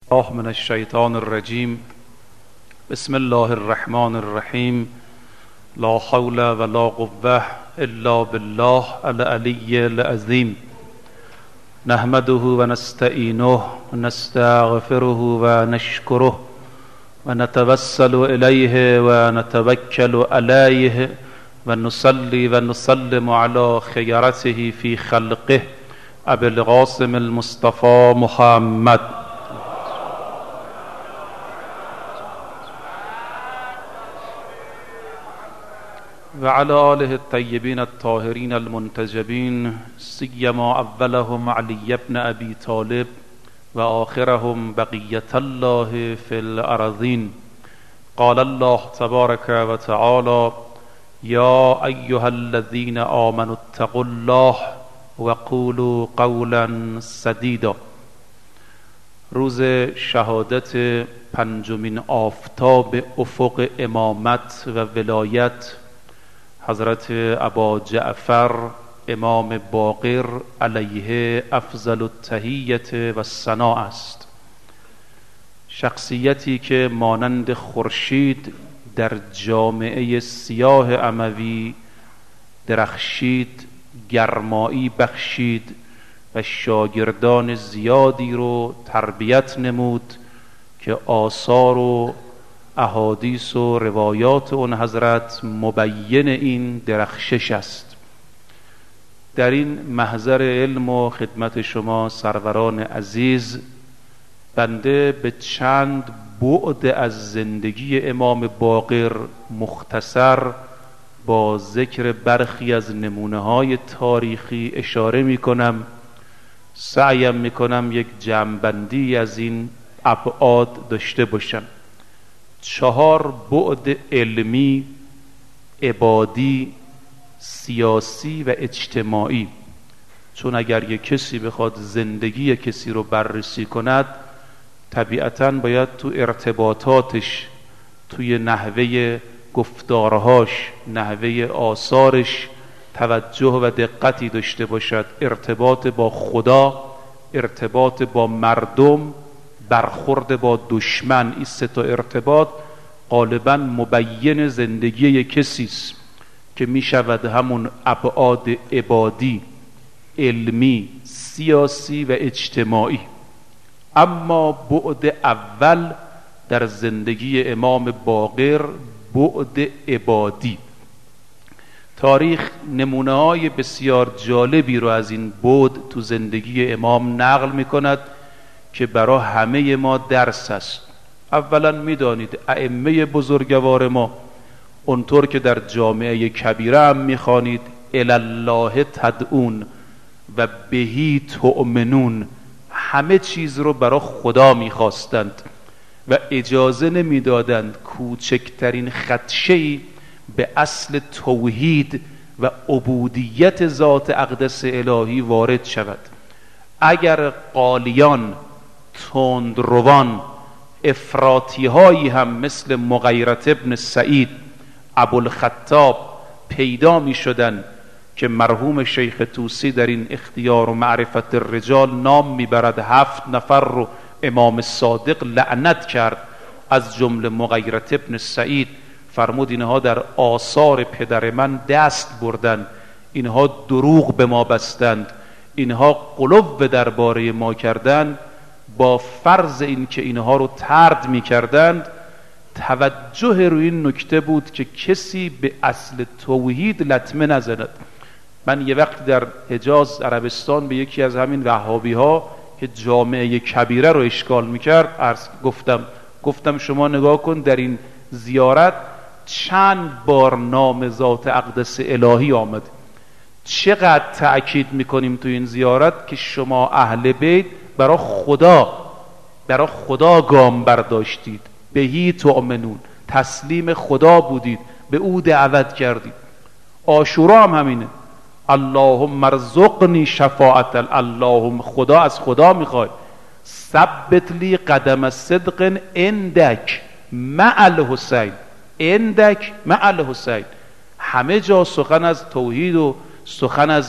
الله من الشیطان الرجیم. بسم الله الرحمن الرحیم. لا حول ولا قوة الا بالله العلی العظیم. نحمده و نستعینه و نستغفره و نشکره و نتوسل الیه و نتوکل علیه و نصلی و نسلم علی خیرته فی خلقه ابی القاسم المصطفى محمد و علی آله الطیبین الطاهرین المنتجبین، سیما اولهم علی ابن ابی طالب و آخرهم بقیة الله فی الارضین. قال الله تبارک و تعالی: یا ایها الذین آمنوا اتقوا الله و قولوا قولا سدیدا. روز شهادت پنجمین آفتاب افق امامت و ولایت حضرت ابا جعفر امام باقر علیه افضل التحیة و الثناء است. شخصیتی که مانند خورشید در جامعه سیاه اموی درخشید، گرمایی بخشید و شاگردان زیادی رو تربیت نمود که آثار و احادیث و روایات اون حضرت مبین این درخشش است. در این محضر علم و خدمت شما سروران عزیز، بنده به چند بعد از زندگی امام باقر مختصر با ذکر برخی از نمونه‌های تاریخی اشاره می‌کنم. سعیم می‌کنم یک جمع‌بندی از این ابعاد داشته باشم. 4 بعد علمی، عبادی، سیاسی و اجتماعی. چون اگر یک کسی بخواد زندگی کسی رو بررسی کند، طبیعتاً باید تو ارتباطاتش، توی نحوه گفتارهاش، نحوه آثارش توجه و دقتی داشته باشد. ارتباط با خدا، ارتباط با مردم، برخورد با دشمن، این 3 تا ارتباط غالباً مبین زندگی یک کسی است که می شود همون ابعاد عبادی، علمی، سیاسی و اجتماعی. اما بعد اول در زندگی امام باقر بعد عبادی. تاریخ نمونه‌های بسیار جالبی رو از این بعد تو زندگی امام نقل می کند که برای همه ما درس است. اولا میدانید ائمه بزرگوار ما اونطور که در جامعه کبیره هم میخوانید الالله تدعون و بهی تؤمنون، همه چیز رو برای خدا میخواستند و اجازه نمیدادند کوچکترین خدشه‌ای به اصل توحید و عبودیت ذات اقدس الهی وارد شود. اگر قالیان، تندروان، افراطی هایی هم مثل مغیرة ابن سعید، ابوالخطاب پیدا می شدن که مرحوم شیخ طوسی در این اختیار و معرفت الرجال نام می برد 7 نفر رو امام صادق لعنت کرد، از جمله مغیرة ابن سعید. فرمود اینها در آثار پدر من دست بردن، اینها دروغ به ما بستند، اینها غلو درباره ما کردند. با فرض این که اینها رو طرد می کردند، توجه روی این نکته بود که کسی به اصل توحید لطمه نزند. من یه وقت در حجاز عربستان به یکی از همین وهابی ها که جامعه کبیره رو اشکال می کرد گفتم شما نگاه کن در این زیارت چند بار نام ذات اقدس الهی آمد، چقدر تأکید می کنیم تو این زیارت که شما اهل بیت برای خدا گام برداشتید، بهی تؤمنون، تسلیم خدا بودید، به او دعوت کردید. عاشورا هم همینه، اللهم ارزقنی شفاعت، اللهم خدا از خدا میخوای ثبت لی قدم صدق عندک مع الحسین، عندک مع الحسین. همه جا سخن از توحید و سخن از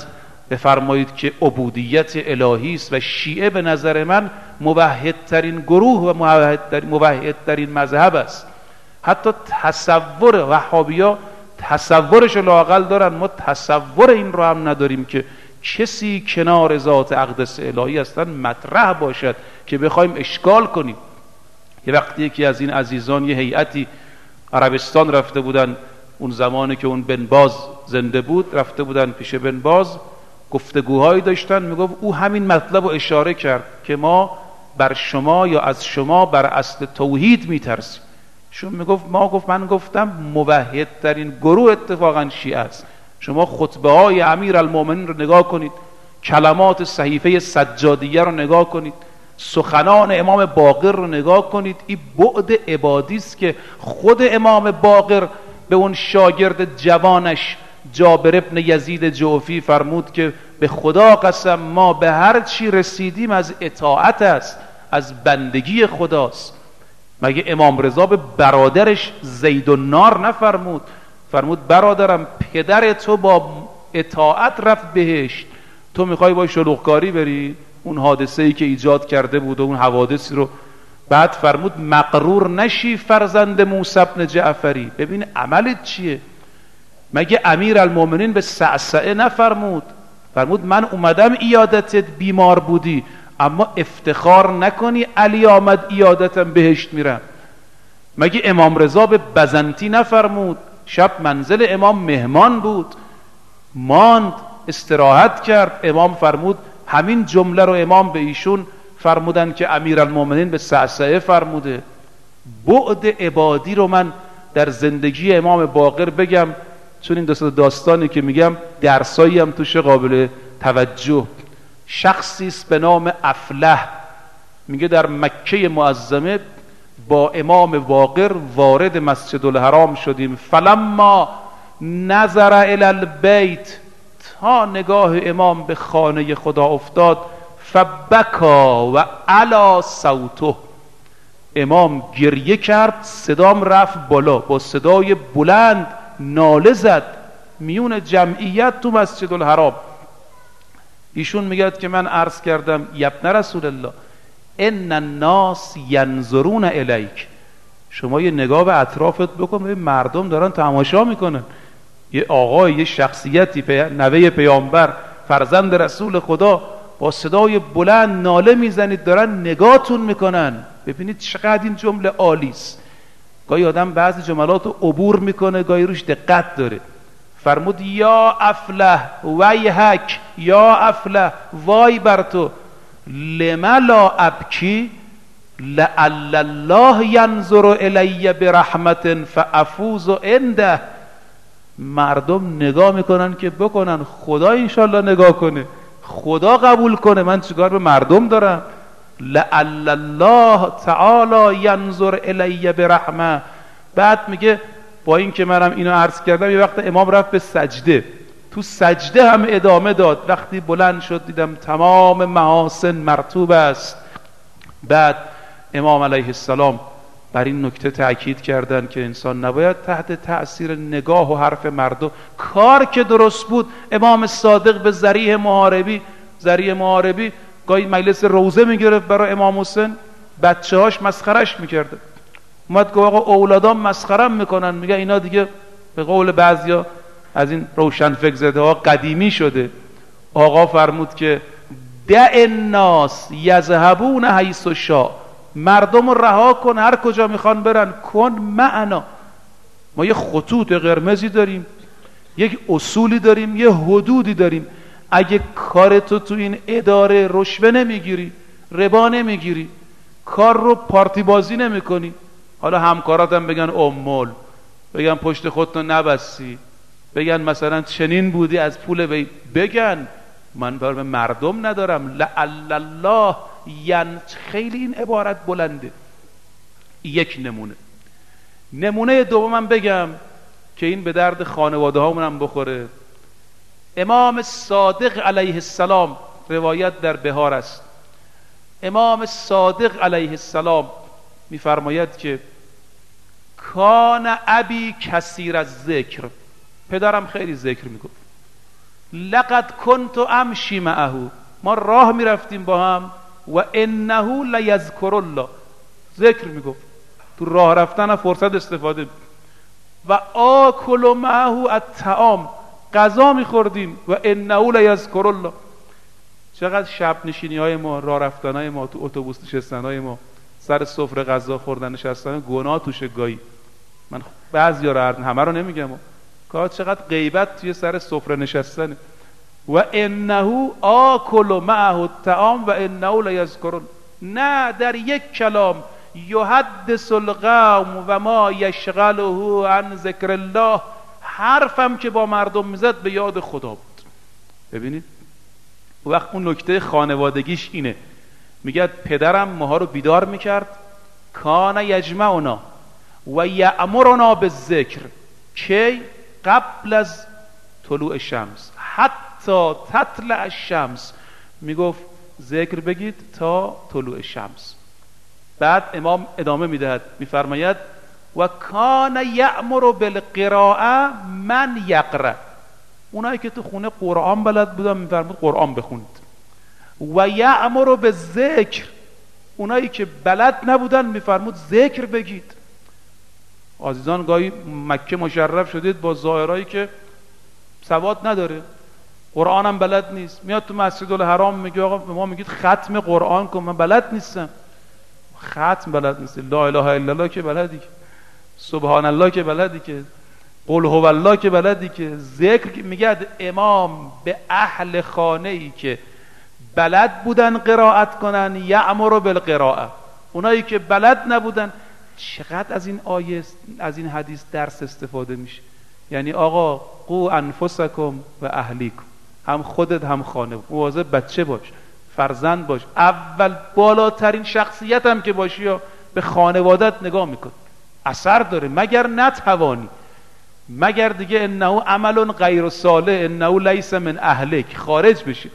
بفرمایید که عبودیت الهی است و شیعه به نظر من موحدترین گروه و موحدترین مذهب است. حتی تصور وهابیا تصورش لااقل دارن، ما تصور این رو هم نداریم که کسی کنار ذات اقدس الهی هستن مطرح باشد که بخوایم اشکال کنیم. یه وقتی یکی از این عزیزان یه هیئتی عربستان رفته بودن، اون زمانی که اون بن باز زنده بود، رفته بودن پیش بن باز گفتگوهایی داشتن، میگفت او همین مطلب رو اشاره کرد که ما بر شما یا از شما بر اصل توحید میترسیم. شما میگفت من گفتم موحدترین گروه اتفاقا شیعه است. شما خطبه های امیر المومنین رو نگاه کنید، کلمات صحیفه سجادیه رو نگاه کنید، سخنان امام باقر رو نگاه کنید. این بعد عبادی است که خود امام باقر به اون شاگرد جوانش جابر ابن یزید جوفی فرمود که به خدا قسم ما به هر چی رسیدیم از اطاعت است، از بندگی خداست. مگه امام رضا به برادرش زید النار نفرمود؟ فرمود برادرم پدر تو با اطاعت رفت بهشت، تو میخوای با شلوغکاری بری؟ اون حادثه‌ای که ایجاد کرده بود و اون حوادثی رو بعد فرمود مغرور نشی فرزند موسی بن جعفری. ببین عملت چیه؟ مگه امیر المومنین به صعصعه نفرمود؟ فرمود من اومدم ایادتت بیمار بودی، اما افتخار نکنی علی آمد ایادتم بهشت میرم. مگه امام رضا به بزنتی نفرمود؟ شب منزل امام مهمان بود، ماند، استراحت کرد. امام فرمود همین جمله رو امام به ایشون فرمودن که امیر المومنین به صعصعه فرموده. بعد عبادی رو من در زندگی امام باقر بگم، چون این داستانی که میگم درسایی هم توش قابل توجه. شخصی است به نام افله، میگه در مکه معظمه با امام باقر وارد مسجد الحرام شدیم، فلما نظر الی البیت، تا نگاه امام به خانه خدا افتاد، فبکا و علا صوته، امام گریه کرد، صدام رفت بالا، با صدای بلند ناله زد میون جمعیت تو مسجد الحرام. ایشون میگه که من عرض کردم یبن رسول الله ان الناس ینظرون الیک، شما یه نگاه به اطرافت بکن، ببین مردم دارن تماشا میکنن. یه آقای، یه شخصیتی، نوه پیامبر، فرزند رسول خدا، با صدای بلند ناله میزنید، دارن نگاهتون میکنن. ببینید چقدر این جمله عالی است. گاهی آدم بعضی جملات رو عبور میکنه، گاهی روش دقت داره. فرمود یا افله ویحک، یا افله وای بر تو، لما لا ابکی لعل الله ینظر الی برحمت فافوز عنده. مردم نگاه میکنن که بکنن، خدا انشالله نگاه کنه، خدا قبول کنه، من چیکار به مردم دارم؟ لعل الله تعالی ینظر الی برحمه. بعد میگه با این که منم اینو عرض کردم، یه وقت امام رفت به سجده، تو سجده هم ادامه داد. وقتی بلند شد دیدم تمام محاسن مرطوب است. بعد امام علیه السلام بر این نکته تأکید کردن که انسان نباید تحت تأثیر نگاه و حرف مردم. کار که درست بود، امام صادق به ذریح محاربی گاهی مجلس روزه میگرفت برای امام حسین، بچه هاش مسخرش میکرده. اومد که آقا اولادام مسخرم میکنن، میگه اینا دیگه به قول بعضیا از این روشن فکر زده ها قدیمی شده. آقا فرمود که دع الناس یذهبون حیث شاء، مردم رو رها کن، هر کجا میخوان برن، کن معنا. ما یه خطوط قرمزی داریم، یک اصولی داریم، یه حدودی داریم. اگه کارتو تو این اداره رشوه نمیگیری، ربا نمیگیری، کار رو پارتی بازی نمیکنی، حالا همکاراتم بگن امول، بگن پشت خودتو نبستی، بگن مثلا چنین بودی از پول بگن، من به مردم ندارم. لعل الله خیلی این عبارت بلنده. یک نمونه دومم بگم که این به درد خانواده هامونم بخوره. امام صادق علیه السلام، روایت در بهار است، امام صادق علیه السلام میفرماید که کان ابی کثیر الذکر، پدرم خیلی ذکر میگفت. لقد کنت امشی معه، ما راه میرفتیم با هم، و انه لیذکر الله، ذکر میگفت، تو راه رفتن فرصت استفاده می. و آکل معه الطعام، غذا میخوردیم، و انه لیذکر الله. چقدر شب نشینی های ما، راه رفتن های ما، تو اتوبوس نشستن های ما، سر سفره غذا خوردن نشستن، گناه توشه گاهی. من بعضیا رو، همه رو نمیگم، که چقدر غیبت توی سر سفره نشستنه. و انه آکل معه الطعام و انه لیذکر، نه در یک کلام یحدث القوم و ما یشغله عن ذکر الله، حرفم که با مردم میزد به یاد خدا بود. ببینید وقت اون نکته خانوادگیش اینه، میگه پدرم ماها رو بیدار میکرد، کان یجمعنا و یأمرنا بالذکر، کی؟ قبل از طلوع شمس، حتی تطلع الشمس، میگفت ذکر بگید تا طلوع شمس. بعد امام ادامه میدهد میفرماید و کان یأمر بالقراءه من یقرأ، اونایی که تو خونه قرآن بلد بودن میفرمود قرآن بخونید. و یأمر بالذکر، اونایی که بلد نبودن میفرمود ذکر بگید. عزیزان گاهی مکه مشرف شدید با ظاهرایی که سواد نداره، قرآن هم بلد نیست، میاد تو مسجد الحرام میگه آقا به ما میگید ختم قرآن کن، من بلد نیستم. ختم بلد نیست، لا اله الا الله که بلدی، سبحان الله که بلدی، که قل هو الله که بلدی، که ذکر میگه امام به اهل خانه ای که بلد بودن قرائت کنن یأمر بالقراءه، اونایی که بلد نبودن. چقدر از این آیه، از این حدیث درس استفاده میشه. یعنی آقا قو انفسکم و اهلیکم، هم خودت هم خانه، مواظب بچه باش، فرزند باش، اول بالاترین شخصیت هم که باشی یا به خانوادت نگاه میکن، اثر داره. مگر نتوانی، مگر دیگه انه عمل غیر صالح انه لیس من اهلک خارج بشی.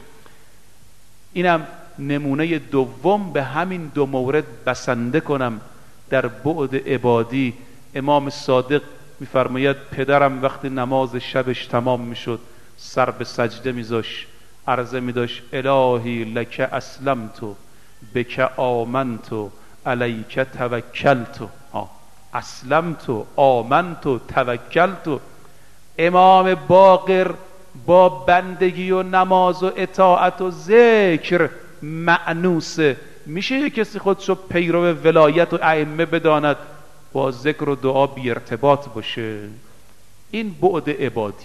اینم نمونه دوم به همین دو مورد بسنده کنم در بعد عبادی. امام صادق میفرماید پدرم وقتی نماز شبش تمام میشد سر به سجده میذاش، عرضه میداشت الهی لک اسلمت بک آمنت علیک توکلت. اسلمت، آمنت، توکلت. امام باقر با بندگی و نماز و اطاعت و ذکر مأنوسه. میشه یک کسی خودشو پیرو ولایت و ائمه بداند با ذکر و دعا بی ارتباط باشه؟ این بعد عبادی.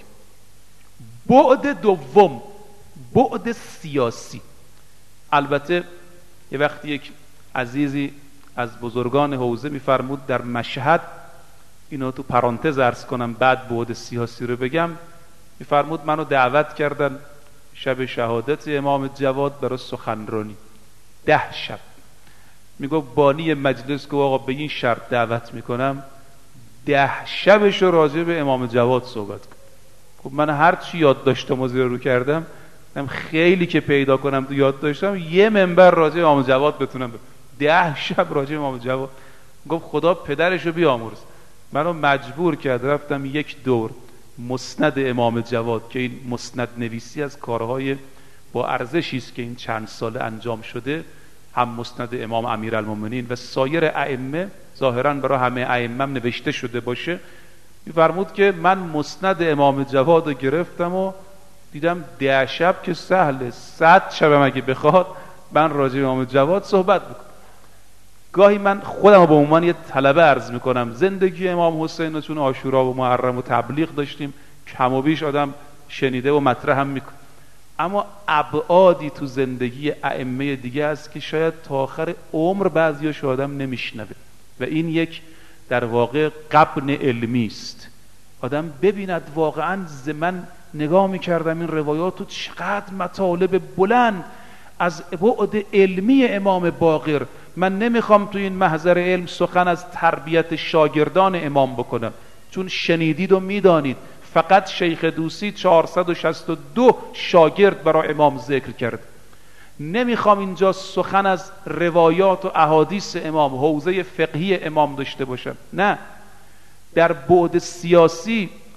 بعد دوم، بعد سیاسی. البته یه وقتی یک عزیزی از بزرگان حوزه میفرمود در مشهد، اینو تو پرانتز عرض کنم بعد بعد سیاسی رو بگم، میفرمود منو دعوت کردن شب شهادت امام جواد برای سخنرانی 10 شب. میگفت بانی مجلس که آقا به این شرط دعوت میکنم 10 شبش رو راجع به امام جواد صحبت کنم. خب من هر چی یاد داشتم و زیر رو کردم، خیلی که پیدا کنم تو یاد داشتم یه منبر راجع به امام جواد بتونم 10 شب راجع به امام جواد. گفت خدا پدرشو بیامرز، منو مجبور کرد رفتم یک دور مسند امام جواد که این مسند نویسی از کارهای با ارزشی است که این چند سال انجام شده، هم مسند امام امیرالمومنین و سایر ائمه، ظاهرا برای همه ائمه هم نوشته شده باشه. میفرمود که من مسند امام جواد رو گرفتم و دیدم 10 شب که سهله، 100 شبم اگه بخواد من راجع به امام جواد صحبت بکنم. گاهی من خودم به عنوان یه طلبه عرض میکنم، زندگی امام حسین رو چون عاشورا و محرم و تبلیغ داشتیم کم و بیش آدم شنیده و مطرح هم میکنه، اما ابعادی تو زندگی ائمه دیگه است که شاید تا آخر عمر بعضیاش آدم نمیشنوه و این یک در واقع غبن علمی است. آدم ببیند واقعا من نگاه میکردم این روایاتو چقدر مطالب بلند از بعد علمی امام باقر. من نمیخوام تو این محضر علم سخن از تربیت شاگردان امام بکنم، چون شنیدید و میدانید فقط شیخ دوسی 462 شاگرد برای امام ذکر کرد. نمیخوام اینجا سخن از روایات و احادیث امام، حوزه فقهی امام داشته باشم. نه، در بعد سیاسی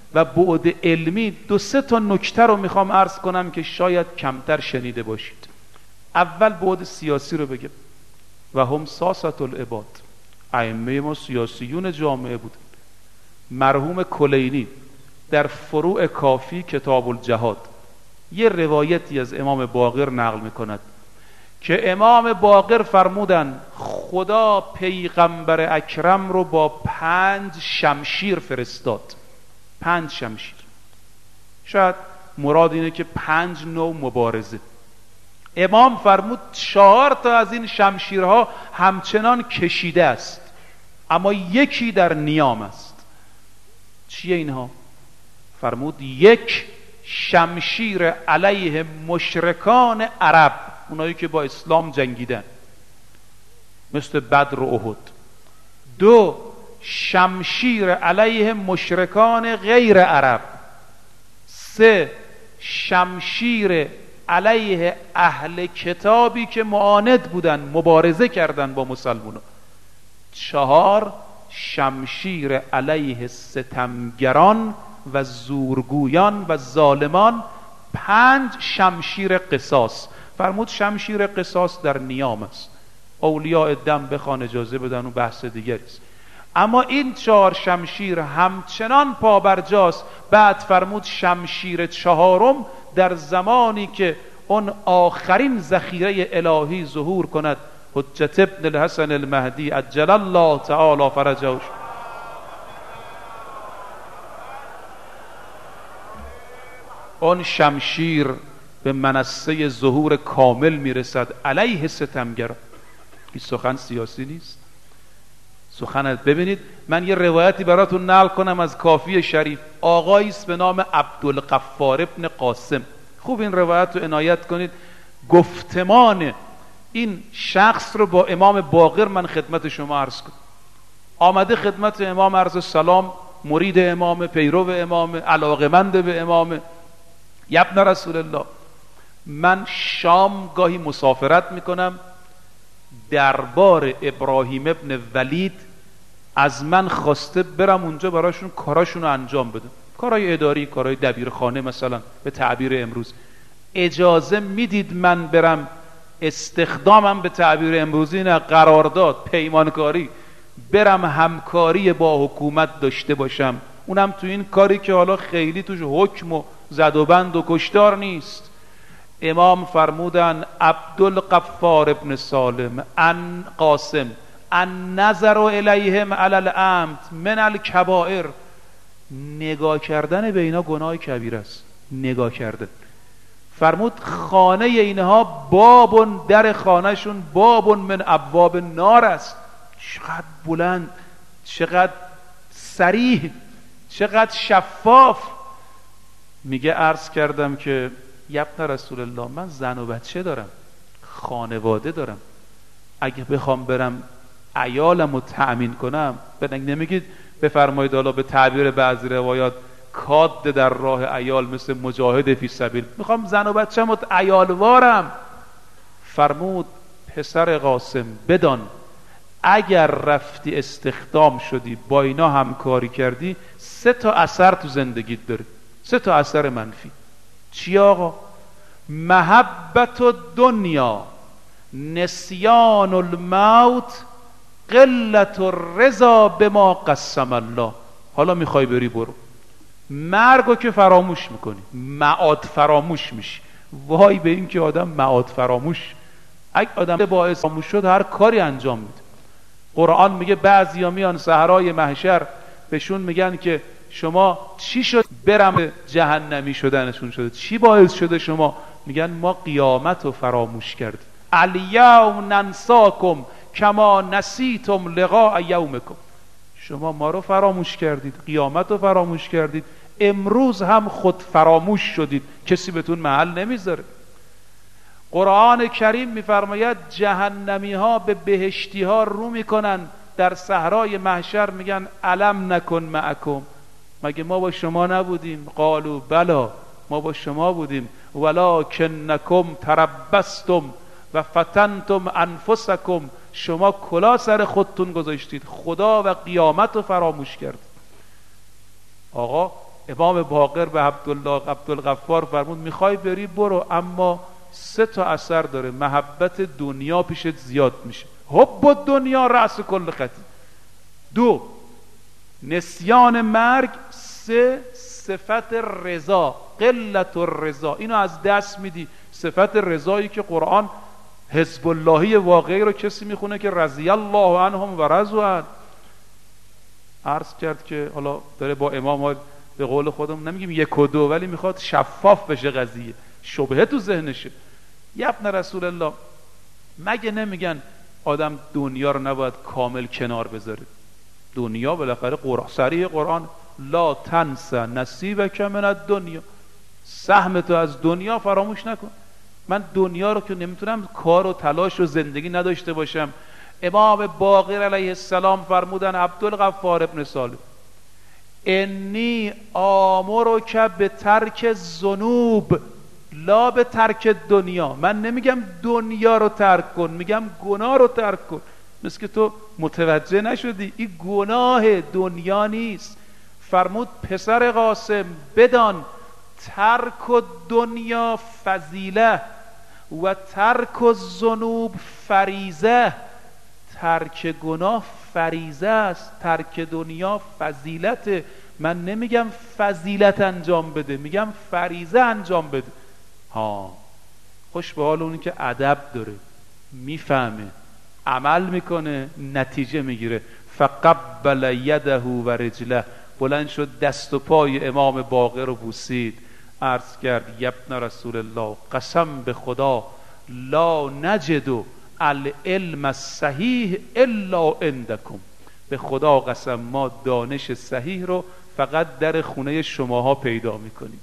و بعد علمی 2-3 تا نکته رو میخوام عرض کنم که شاید کمتر شنیده باشید. اول بعد سیاسی رو بگم. و هم ساسة العباد، ائمه ما سیاسیون جامعه بود. مرحوم کلینی در فروع کافی کتاب الجهاد یه روایتی از امام باقر نقل میکند که امام باقر فرمودن خدا پیغمبر اکرم رو با 5 شمشیر فرستاد. 5 شمشیر. شاید مراد اینه که 5 نوع مبارزه. امام فرمود 4 تا از این شمشیرها همچنان کشیده است، اما یکی در نیام است. چیه اینها؟ فرمود 1 شمشیر علیه مشرکان عرب، اونایی که با اسلام جنگیدن مثل بدر و احد. 2 شمشیر علیه مشرکان غیر عرب. 3 شمشیر علیه اهل کتابی که معاند بودن، مبارزه کردن با مسلمانان. 4 شمشیر علیه ستمگران و زورگویان و ظالمان. 5 شمشیر قصاص. فرمود شمشیر قصاص در نیام است. اولیاء دم بخوان اجازه بدن، اون بحث دیگری است. اما این 4 شمشیر همچنان پابرجاست. بعد فرمود شمشیر 4م در زمانی که اون آخرین ذخیره الهی ظهور کند، حجت ابن الحسن المهدی عجل الله تعالی فرجه، اون شمشیر به منصه ظهور کامل میرسد علیه ستمگران. این سخن سیاسی نیست، سخن. ببینید من یه روایتی براتون نقل کنم از کافی شریف. آقایی است به نام عبدالغفار ابن قاسم. خوب این روایت رو عنایت کنید. گفتمان این شخص رو با امام باقر من خدمت شما عرض کنم. آمده خدمت امام عرض سلام، مرید امام، پیرو امام، علاقمند به امام. ابن رسول الله، من شام گاهی مسافرت میکنم، دربار ابراهیم ابن ولید از من خواسته برم اونجا براشون کاراشون رو انجام بدم، کارهای اداری، کارهای دبیرخانه مثلا به تعبیر امروز. اجازه میدید من برم استخدامم به تعبیر امروزی نه، قرارداد، پیمانکاری، برم همکاری با حکومت داشته باشم، اونم تو این کاری که حالا خیلی توش حکم و زد و بند و کشتار نیست. امام فرمودن عبدالغفار ابن سالم ان قاسم ان نظر الیهم علی العمد من الکبائر، نگاه کردن به اینا گناه کبیر است. نگاه کردن. فرمود خانه اینها بابون، در خانهشون بابون من ابواب نار است. چقدر بلند، چقدر صریح، چقدر شفاف. میگه عرض کردم که ابن رسول الله، من زن و بچه دارم، خانواده دارم، اگه بخوام برم عیالم رو تأمین کنم، نمیگید بفرمایید حالا به تعبیر بعضی روایات کاد در راه عیال مثل مجاهد فی سبیل، میخوام زن و بچه‌مو عیالوارم. فرمود پسر قاسم بدان اگر رفتی استخدام شدی با اینا همکاری کردی، 3 تا اثر تو زندگیت داره، 3 تا اثر منفی. چی آقا؟ محبت الدنیا، نسیان الموت، قلت الرضا بما قسم الله. حالا میخوای بری برو، مرگو که فراموش میکنی، معاد فراموش میشی. وای به این که آدم معاد فراموش. اگه آدم باعث فراموش شد هر کاری انجام میده. قرآن میگه بعضیا میان صحرای محشر بهشون میگن که شما چی شد برم جهنمی شدنشون شده، چی باعث شده شما؟ میگن ما قیامت رو فراموش کردیم. الیوم ننساکم کما نسیتم لقاء یومکم. شما ما رو فراموش کردید، قیامت رو فراموش کردید، امروز هم خود فراموش شدید، کسی بهتون محل نمیذاره. قرآن کریم میفرماید جهنمی ها به بهشتی ها رو میکنن در صحرای محشر، میگن الم نکن معکم، مگه ما با شما نبودیم؟ قالوا بلا، ما با شما بودیم، ولکنکم تربستم و فتنتم انفسکم، شما کلا سر خودتون گذاشتید، خدا و قیامت رو فراموش کرد. آقا امام باقر به عبدالغفار فرمود میخوای بری برو، اما 3 اثر داره. محبت دنیا پیشت زیاد میشه، حب دنیا رأس کل خطیئه. 2 نسیان مرگ. 3 صفت رضا، قلت الرضا، اینو از دست میدی. صفت رضایی که قرآن حزب اللهی واقعی رو کسی میخونه که رضی الله عنهم و رضوا عنه. عرض کرد که حالا داره با امام، به قول خودم نمیگیم 1 و 2، ولی میخواد شفاف بشه قضیه، شبهه تو ذهنشه. ابن رسول الله، مگه نمیگن آدم دنیا رو نباید کامل کنار بذاره؟ دنیا بالاخره صریح قرآن لا تنس نصیبک من الدنیا، سهم تو از دنیا فراموش نکن. من دنیا رو که نمیتونم کار و تلاش و زندگی نداشته باشم. امام باقر علیه السلام فرمودن عبدالغفار ابن سالم انی آمرک به ترک الذنوب لا به ترک دنیا. من نمیگم دنیا رو ترک کن، میگم گناه رو ترک کن. مثل که تو متوجه نشدی، این گناه دنیا نیست. فرمود پسر قاسم بدان ترک دنیا فضیله و ترک الذنوب فریضه. ترک گناه فریضه است، ترک دنیا فضیلته. من نمیگم فضیلت انجام بده، میگم فریضه انجام بده. خوش به حال اونی که ادب داره، میفهمه، عمل میکنه، نتیجه میگیره. فقبل یده و رجله، بلند شد دست و پای امام باقر رو بوسید، عرض کرد یبن رسول الله قسم به خدا لا نجد العلم الصحیح الا عندکم. به خدا قسم ما دانش صحیح رو فقط در خونه شماها پیدا میکنیم.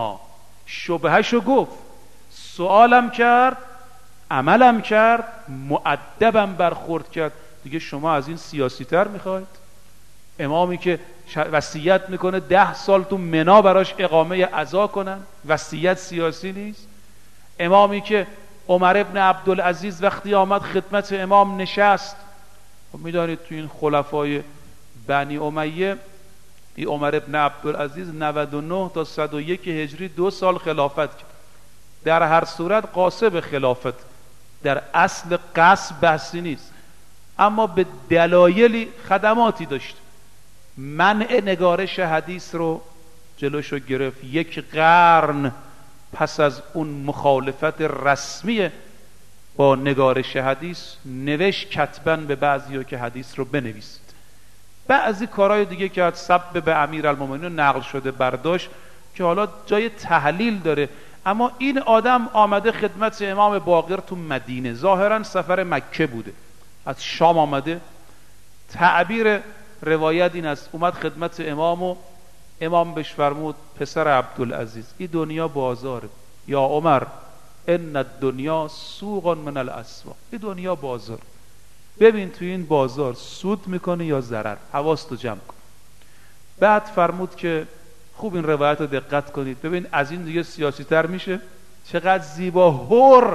شبهشو گفت، سوالم کرد، عملم کرد، مؤدبم برخورد کرد. دیگه شما از این سیاسی تر میخواید؟ امامی که وصیت میکنه 10 سال تو منا براش اقامه عزا کنن، وصیت سیاسی نیست؟ امامی که عمر ابن عبدالعزیز وقتی آمد خدمت امام نشست، میدانید تو این خلفای بنی امیه این عمر ابن عبدالعزیز 99 تا 101 هجری 2 سال خلافت کرد. در هر صورت قاصب خلافت، در اصل قصب بحثی نیست، اما به دلایلی خدماتی داشت. منع نگارش حدیث رو جلوشو گرفت. 1 قرن پس از اون مخالفت رسمی با نگارش حدیث نوشت کتباً به بعضیا که حدیث رو بنویسید. بعضی کارهای دیگه که از سب به امیرالمومنین نقل شده برداشت که حالا جای تحلیل داره. اما این آدم آمده خدمت امام باقر تو مدینه، ظاهراً سفر مکه بوده، از شام آمده. تعبیر روایت این است، اومد خدمت امام و امام بهش فرمود پسر عبدالعزیز این دنیا بازاره، یا عمر ان الدنیا سوق من الاسواق. این دنیا بازار، ببین تو این بازار سود میکنه یا ضرر، حواستو جمع کن. بعد فرمود که خوب این روایت رو دقت کنید، ببین از این دیگه سیاسی تر میشه. چقدر زیبا، هر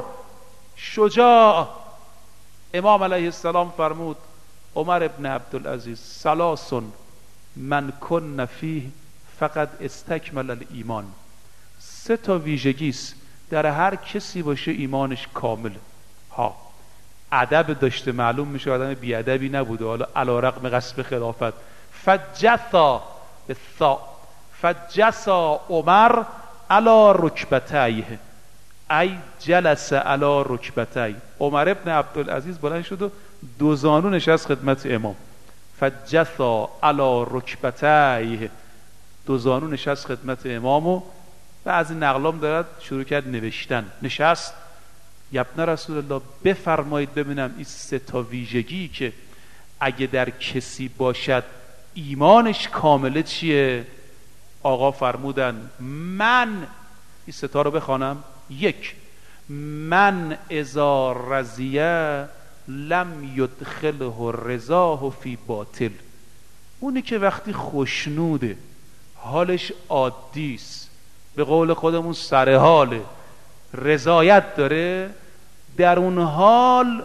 شجاع. امام علیه السلام فرمود عمر ابن عبدالعزیز 3 من کن فیه فقط استکمل الایمان. 3 ویژگیست در هر کسی باشه ایمانش کامل. ادب داشته، معلوم میشه آدم بی ادبی نبوده. حالا علی رغم قصب خلافت فجثا عمر علی رکبتیه ای جلس علی رکبتیه. عمر ابن عبدالعزیز بلند شد و 2 زانو نشست خدمت امام. فجثا علی رکبتیه، 2 زانو نشست خدمت امام و بعضی نقلام دارد شروع کرد نوشتن. نشست. یبن رسول الله بفرمایید ببینم این 3 ویژگی که اگه در کسی باشد ایمانش کامله چیه؟ آقا فرمودن من این 3 رو بخوانم. 1 من اذا رضیه لم یدخله رضاه فی باطل. اونی که وقتی خوشنوده، حالش عادیست، به قول خودمون سر حاله، رضایت داره، در اون حال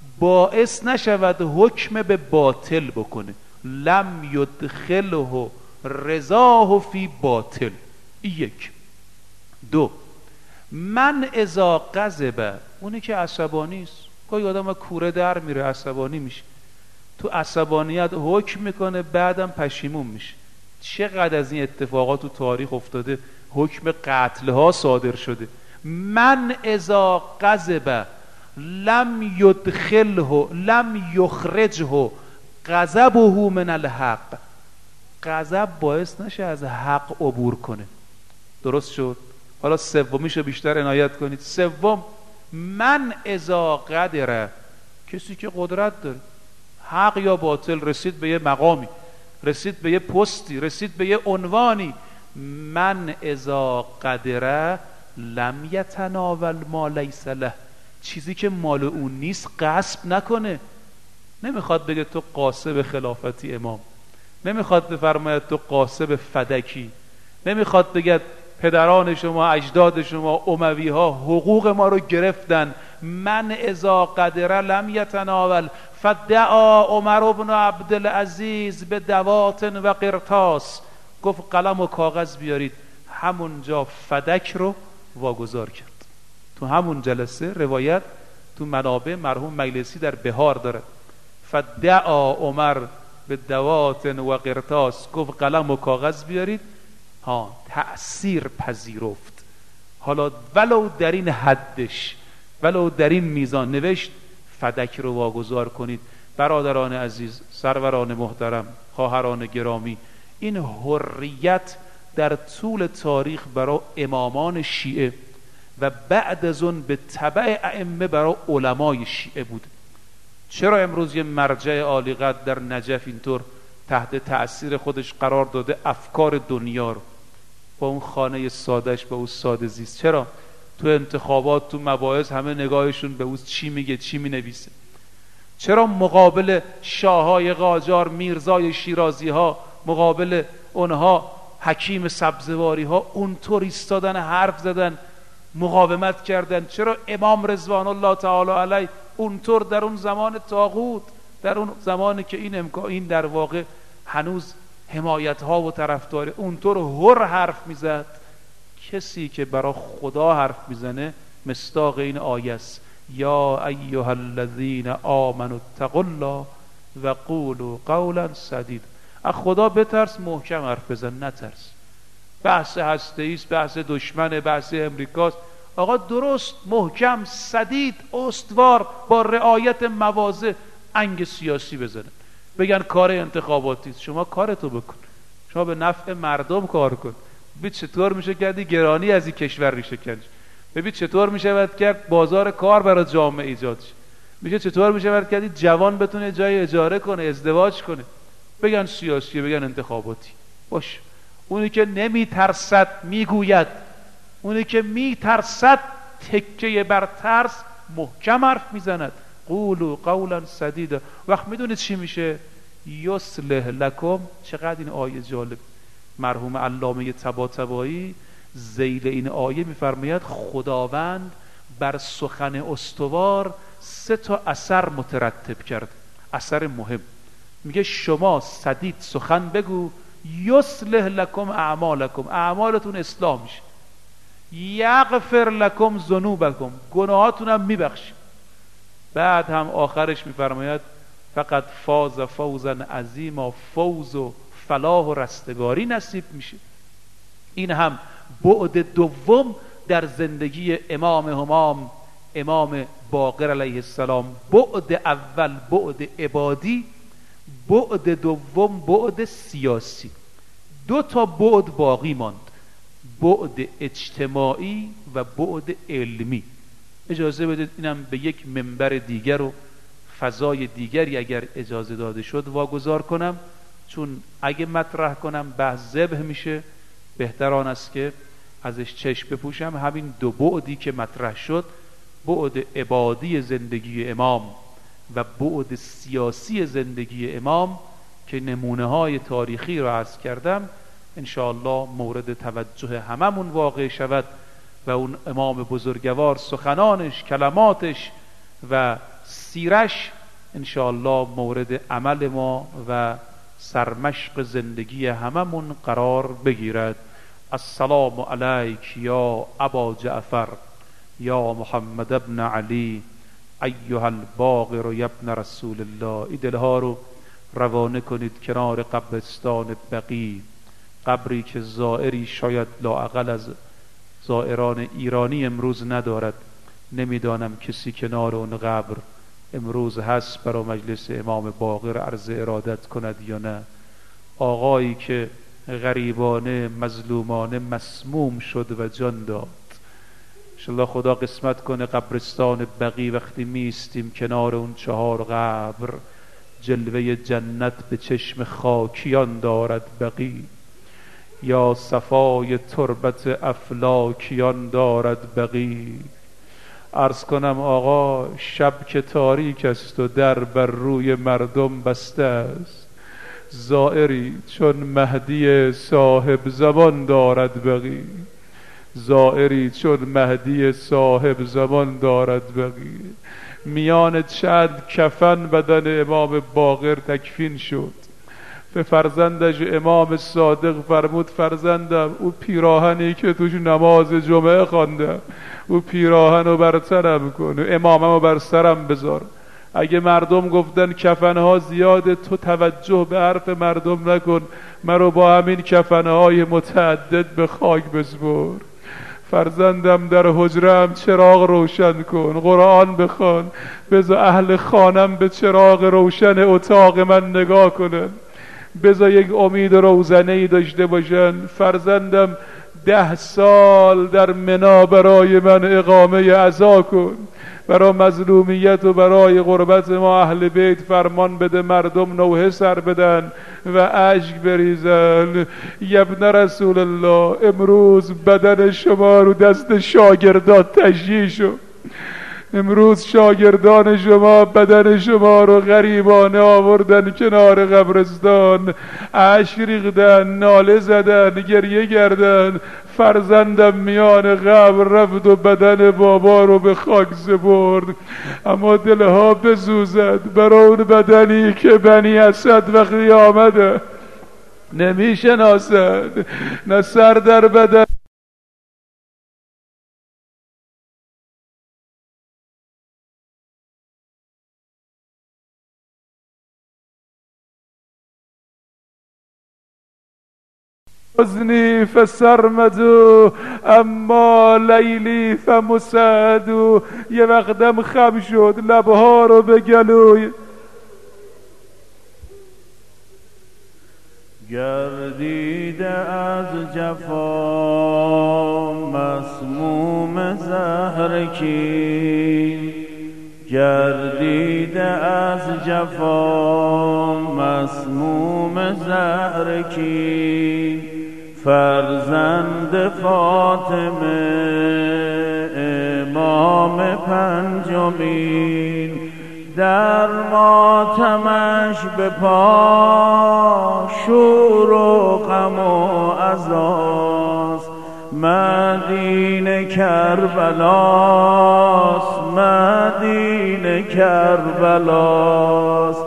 باعث نشود حکم به باطل بکنه. لم یدخله رضاه فی باطل. یک. دو، من اذا غضب، اونی که عصبانی است. گاهی آدم کوره در میره عصبانی میشه، تو عصبانیت حکم میکنه بعدم پشیمون میشه. چقدر از این اتفاقات تو تاریخ افتاده، حکم قتل ها صادر شده. من اذا غضب لم یدخله لم یخرجه غضبه من الحق. غضب باعث نشه از حق عبور کنه. درست شد؟ حالا سومیشو بیشتر عنایت کنید. سوم، من اذا قدر، کسی که قدرت داره، حق یا باطل، رسید به یه مقامی، رسید به یه پستی، رسید به یه عنوانی، من اذا قدر لم یتناول ما لیس له، چیزی که مال اون نیست غصب نکنه. نمیخواد بگه تو غاصب خلافتی امام، نمیخواد بفرماید تو غاصب فدکی، نمیخواد بگه پدران شما اجداد شما اموی ها حقوق ما رو گرفتن. من اذا قدر لم یتناول فدعا عمر بن عبدالعزیز به دوات و قرطاس، گفت قلم و کاغذ بیارید. همونجا فدک رو واگذار کرد. تو همون جلسه روایت تو منابع مرحوم مجلسی در بهار داره، فدعا عمر به دوات و قرطاس، گفت قلم و کاغذ بیارید. تأثیر پذیرفت. حالا ولو در این حدش، ولو در این میزان نوشت، فدک رو واگذار کنید. برادران عزیز، سروران محترم، خواهران گرامی، این حریت در طول تاریخ برای امامان شیعه و بعد از اون به تبع ائمه برای علمای شیعه بود. چرا امروز یه مرجع عالی قدر در نجف اینطور تحت تأثیر خودش قرار داده افکار دنیا رو، با اون خانه سادش، با اون ساده زیست؟ چرا تو انتخابات، تو مباحث همه نگاهشون به اون چی میگه، چی مینویسه؟ چرا مقابل شاههای قاجار، میرزای شیرازی ها، مقابل اونها حکیم سبزواری ها اونطور ایستادن، حرف زدن، مقاومت کردن؟ چرا امام رضوان الله تعالی علیه اونطور در اون زمان طاغوت، در اون زمانی که این در واقع هنوز حمایت ها و طرفدار، اونطور هر حرف میزد؟ کسی که برای خدا حرف میزنه مصداق این آیه است: یا ایها الذین آمنوا اتقوا الله و قولوا قولا سدید. از خدا بترس، محکم حرف بزن، نترس. بحث هسته‌ای است، بحث دشمن، بحث امریکاست، آقا درست، محکم، سدید، استوار، با رعایت مواضع انگ سیاسی بزنه. بگن کار انتخاباتی است، شما کارتو بکن، شما به نفع مردم کار کن. ببین چطور میشه کردی گرانی از این کشور ریشه کنی، ببین چطور میشه کرد بازار کار برای جامعه ایجاد شه، میشه چطور میشه کردی جوان بتونه جای اجاره کنه، ازدواج کنه. بگن سیاسی، بگن انتخاباتی، باش. اونی که نمیترسد میگوید، اونی که میترسد تکیه بر ترس محکم حرف میزند. قولوا قولا سدیدا. وقت میدونید چی میشه؟ یصلح لکم. چقدر این آیه جالب. مرحوم علامه طباطبایی ذیل این آیه میفرماید خداوند بر سخن استوار 3 اثر مترتب کرد، اثر مهم. میگه شما سدید سخن بگو، یصلح لکم اعمالکم، اعمالتون اصلاح میشه، یغفر لکم ذنوبکم، گناهاتونم میبخشه. بعد هم آخرش میفرماید فقط فاز فوزا عظیما، فوز و فلاح و رستگاری نصیب میشه. این هم بعد دوم در زندگی امام همام، امام باقر علیه السلام. بعد اول بعد عبادی، بعد دوم بعد سیاسی. 2 بعد باقی ماند، بعد اجتماعی و بعد علمی. اجازه بدید اینم به یک منبر دیگر و فضای دیگری اگر اجازه داده شد واگذار کنم، چون اگه مطرح کنم بحث ذبح میشه، بهتر آن است که ازش چشم بپوشم. همین 2 بعدی که مطرح شد، بعد عبادی زندگی امام و بعد سیاسی زندگی امام، که نمونه های تاریخی را عرض کردم، انشاءالله مورد توجه هممون واقع شود و اون امام بزرگوار سخنانش، کلماتش و سیرش انشاءالله مورد عمل ما و سرمشق زندگی هممون قرار بگیرد. السلام علیک یا ابا جعفر یا محمد ابن علی ایها الباقر یا ابن رسول الله. این دلها رو روانه کنید کنار قبرستان بقیع، قبری که زائری شاید لااقل از زائران ایرانی امروز ندارد. نمیدانم کسی کنار اون قبر امروز هست برای مجلس امام باقر عرض ارادت کند یا نه. آقایی که غریبانه مظلومانه مسموم شد و جان داد. انشالله خدا قسمت کنه قبرستان بقیع وقتی میستیم کنار اون 4 قبر، جلوه جنت به چشم خاکیان دارد بقیع، یا صفای تربت افلاکیان دارد بقیع. عرض کنم آقا شب که تاریک است و در بر روی مردم بسته است، زائری چون مهدی صاحب زمان دارد بقیع، زائری چون مهدی صاحب زمان دارد بقیع. میان چند کفن بدن امام باقر تکفین شد. به فرزندش امام صادق فرمود فرزندم او پیراهنی که توش نماز جمعه خواندم او پیراهن رو بر سرم کن، امامم رو بر سرم بذار. اگه مردم گفتن کفنها زیاده تو توجه به حرف مردم نکن، من رو با همین کفنهای متعدد به خاک بسپر. فرزندم در حجرم چراغ روشن کن، قرآن بخوان، بذار اهل خانم به چراغ روشن اتاق من نگاه کنن، بذار یک امید روزنه‌ای داشته باشن. فرزندم 10 سال در منا برای من اقامه عزا کن، برای مظلومیت و برای غربت ما اهل بیت فرمان بده مردم نوحه سر بدن و اشک بریزن. ابن رسول الله امروز بدن شما رو دست شاگردان تشییع شد، امروز شاگردان شما بدن شما رو غریبانه آوردن کنار قبرستان، اشک ریختن، ناله زدن، گریه کردن. فرزندم میان قبر رفت و بدن بابا رو به خاک سپرد، اما دلها بسوزد برای اون بدنی که بنی اسد وقتی آمده نمیشناسد، نه سر در بدن حزنی فسرمد اما لیلی فمسد. یه وقتم خم شد لبها رو به گلوی گردیده از جفا مسموم زهر کی، گردیده از جفا مسموم زهر کی، فرزند فاطمه امام پنجمین، در ماتمش به پا شور و غم و عزاست، مدینه کربلاست، مدینه کربلاست،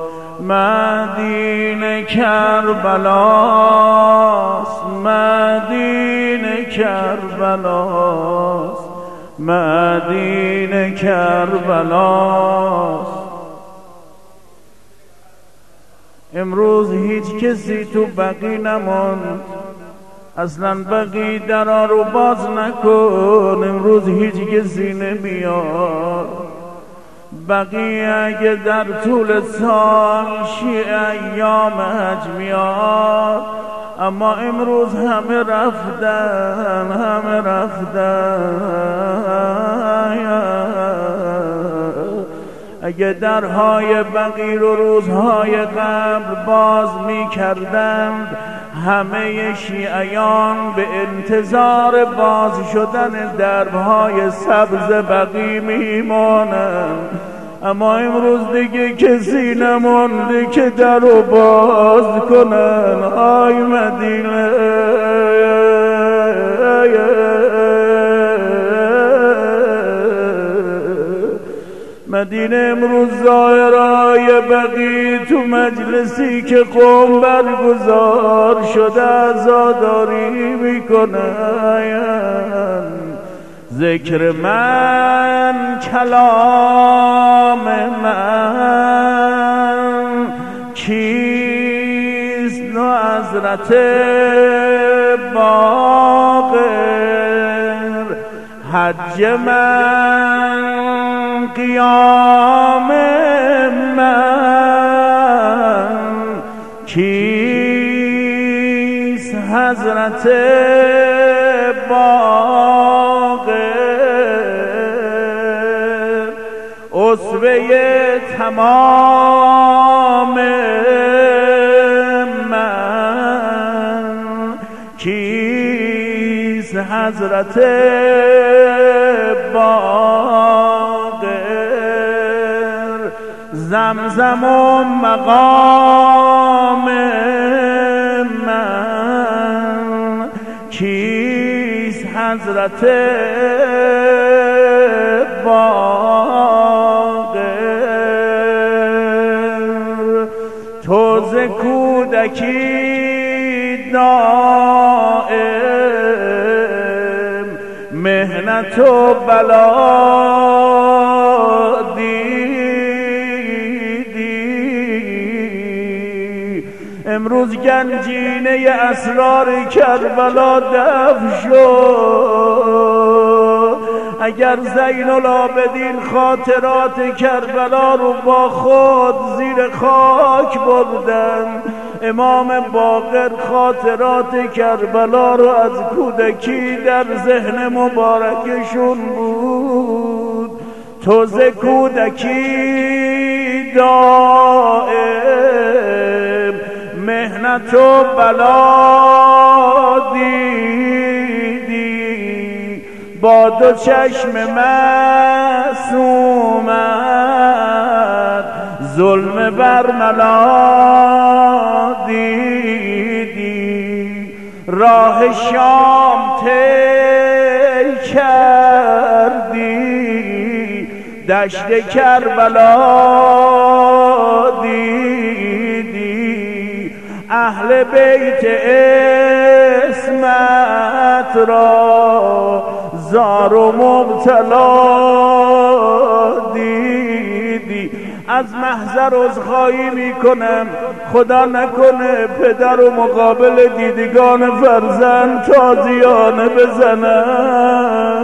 مدینه کربلاست، مدینه کربلاست، مدینه کربلاست. امروز هیچ کسی تو بقیع نماند، اصلا بقیع درا رو باز نکن، امروز هیچ کسی نمیاد. بقیع اگه در طول سال 6 ایام حج میاد، اما امروز همه رفتن، همه رفتن. اگه درهای بقیع رو روزهای قبل باز می کردند، همه شیعیان به انتظار باز شدن درهای سبز بقیع میمانند، اما امروز دیگه کسی نمونده که در رو باز کنن. آی مدینه، مدینه امروز زائران بالای بقی تو مجلسی که قوم برگزار شده عزاداری میکنن. ذکر من، کلام من کیست؟ نو حضرت باقر. حج من، قیام من کیست؟ حضرت باقر. اسوه تمام من کیست؟ حضرت باقر. زمزم و مقام من کیست؟ حضرت باقر. تو ز کودکی دائم محنت و بلا دیدی. امروز گنجینه اسرار کربلا دفن شد. اگر زین العابدین خاطرات کربلا رو با خود زیر خاک بردن، امام باقر خاطرات کربلا رو از کودکی در ذهن مبارکشون بود. تو ز کودکی دائم محنت و بلا دیدی. با دو چشم معصومت ظلم برملا دیدی. راه شام طی کردی، دشت کربلا دیدی. اهل بیت اسمت را زار و مبتلا دیدی. از محضر عذرخواهی میکنم، خدا نکنه پدر و مقابل دیدگان فرزند تازیانه بزنم.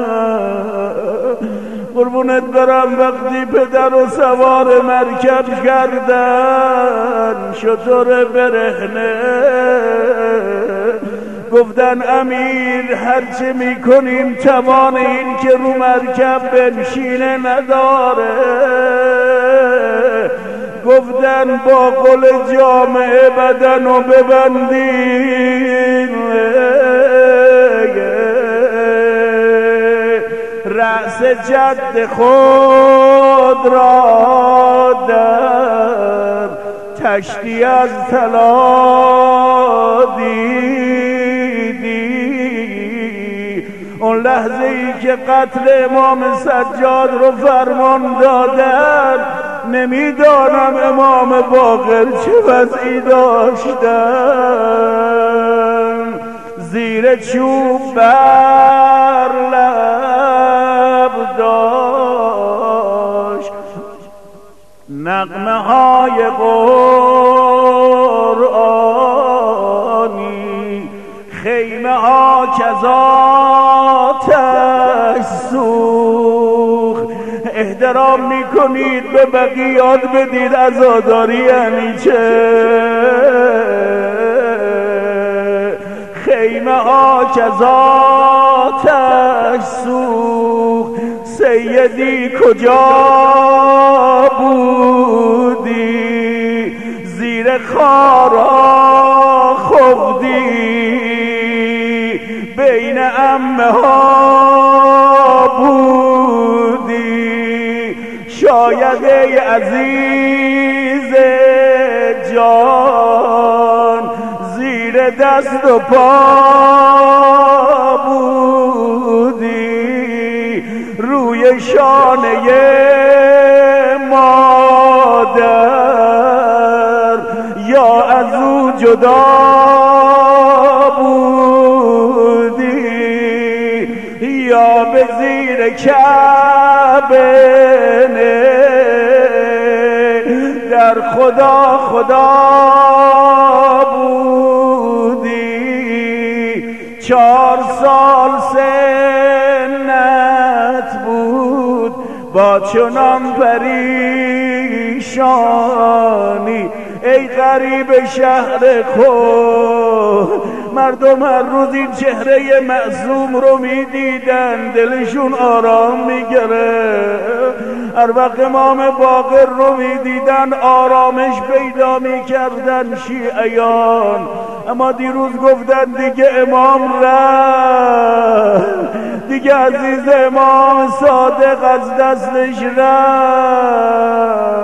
قربونت برم، وقتی پدر و سوار مرکب کردن شطور برهنه، گفتن امیر هرچه میکنیم توان این که رو مرکب بنشینه نداره. گفتن با قل جامعه بدن و ببندین، رأس جد خود را در تشتی از طلا دیدی. اون لحظه ای که قتل امام سجاد رو فرمان دادن، نمیدانم امام باقر چه وضعی داشتن. زیر چوب بر لب داشت نغمه های قرآنی، خیمه ها کذاتش سوخت. احترام میکنید به بقی، یاد بدید عزاداری یعنی چه. خیمه ها کذاتش سوخت. سیدی کجا بودی؟ زیر خارا خفتی، بین عمه ها بودی. شاید ای عزیز جان زیر دست و پا بودی. روی شانه مادر او جدا بودی یا به زیر کعبه در خدا بودی 4 سال سنت بود با چنان پریشانی ای غریب شهر خود مردم هر روز این چهره معصوم رو میدیدن دلشون آرام میگرفت هر وقت امام باقر رو میدیدن آرامش پیدا میکردن شیعیان اما دیروز گفتن دیگه امام رفت دیگه عزیز امام صادق از دستش رفت